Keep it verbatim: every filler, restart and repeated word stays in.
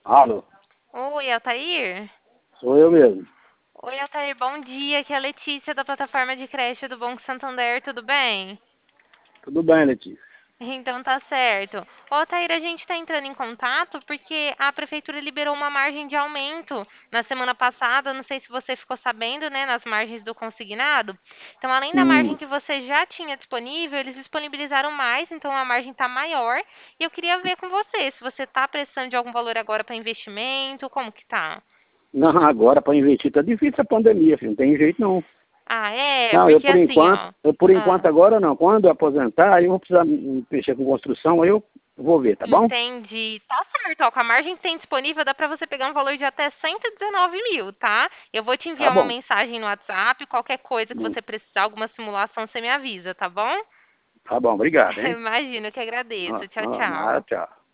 Alô, Oi, Altair? sou eu mesmo. Oi, Altair, bom dia. Aqui é a Letícia da plataforma de crédito do Banco Santander, tudo bem? Tudo bem, Letícia? Então tá certo. Ô, Altair, a gente está entrando em contato porque a prefeitura liberou uma margem de aumento na semana passada. Não sei se você ficou sabendo, né, nas margens do consignado. Então, além da margem Hum, que você já tinha disponível, eles disponibilizaram mais, então a margem está maior. E eu queria ver com você se você está precisando de algum valor agora para investimento, como que tá? não, agora para investir tá difícil a pandemia, filho, não tem jeito não. Ah, é, Não, eu porque por assim, enquanto, ó. eu por Ah, enquanto agora não. Quando eu aposentar, aí eu vou precisar me mexer com construção, aí eu vou ver, tá bom? entendi. Tá certo, ó. Com a margem que tem disponível, dá pra você pegar um valor de até cento e dezenove mil, tá? Eu vou te Tá enviar uma bom. mensagem no WhatsApp. Qualquer coisa que Hum, você precisar, alguma simulação, você me avisa, tá bom? Tá bom, obrigado, hein? Imagino que agradeço. Ah, Tchau, ah, nada, tchau. tchau.